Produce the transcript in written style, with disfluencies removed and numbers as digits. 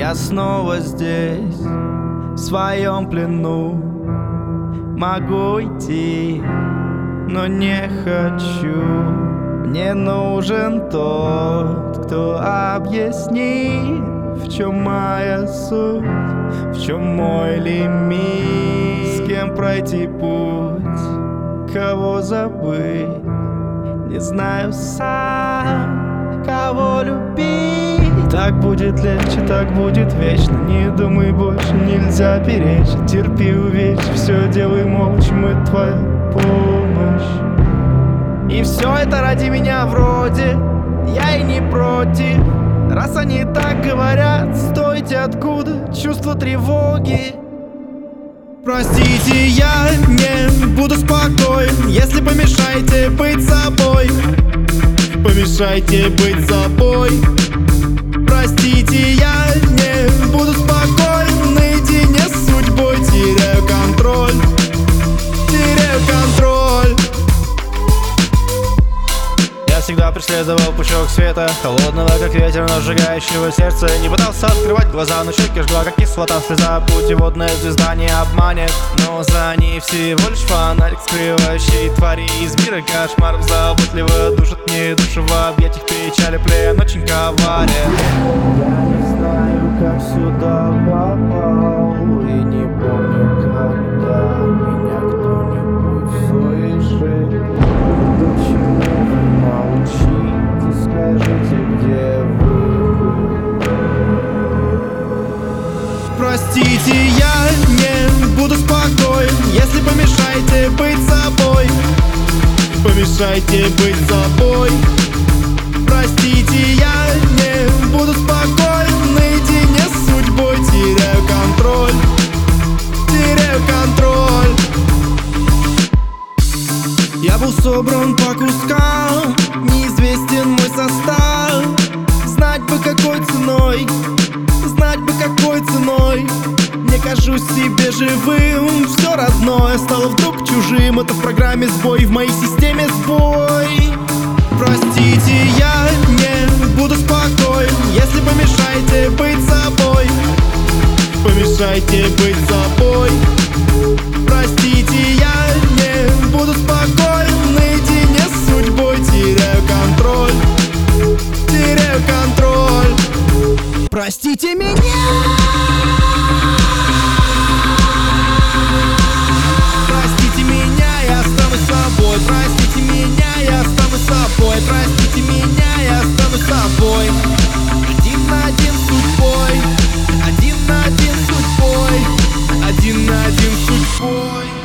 Я снова здесь, в своем плену. Могу идти, но не хочу. Мне нужен тот, кто объяснит, в чем моя суть, в чем мой лимит. С кем пройти путь, кого забыть, не знаю сам, кого любить. Так будет легче, так будет вечно. Не думай больше, нельзя беречь. Терпи, увечь, все делай молча, мы твоя помощь. И все это ради меня вроде, я и не против. Раз они так говорят, стойте, откуда чувство тревоги. Простите, я не буду спокоен, если помешаете быть собой. Помешайте быть собой. Простите, я не буду спокоен, наедине с судьбой. Теряю контроль, теряю контроль. Я всегда преследовал пучок света, холодного как ветер, но сжигающего сердце. Не пытался открывать глаза, но щеки жгла как кислота. Слеза путеводная звезда не обманет, но за ней всего лишь фонарик, скрывающий твари из мира кошмаров. Заботливо душит мне душу в объятиях печали, плен очень коварен. Я не знаю, как сюда попал, и не помню, когда меня кто-нибудь слышит. Почему вы молчите, скажите, где вы? Простите, я не буду спокоен, если помешаете быть собой. Помешайте быть собой. Простите, я не буду спокоен, наедине с судьбой. Теряю контроль, теряю контроль. Я был собран по кускам, неизвестен мой состав. Знать бы какой ценой, знать бы какой ценой. Не кажусь себе живым, все родное стало вдруг чужим. Это в программе сбой, в моей системе сбой. Простите, я не буду спокоен, если помешаете быть собой. Помешайте быть собой. Простите, я не буду спокоен, наедине с судьбой. Теряю контроль, теряю контроль. Простите меня. Простите меня, я останусь собой. Простите меня, я останусь собой. Простите меня, я останусь собой. Один на один с судьбой. Один на один с судьбой. Один на один с судьбой.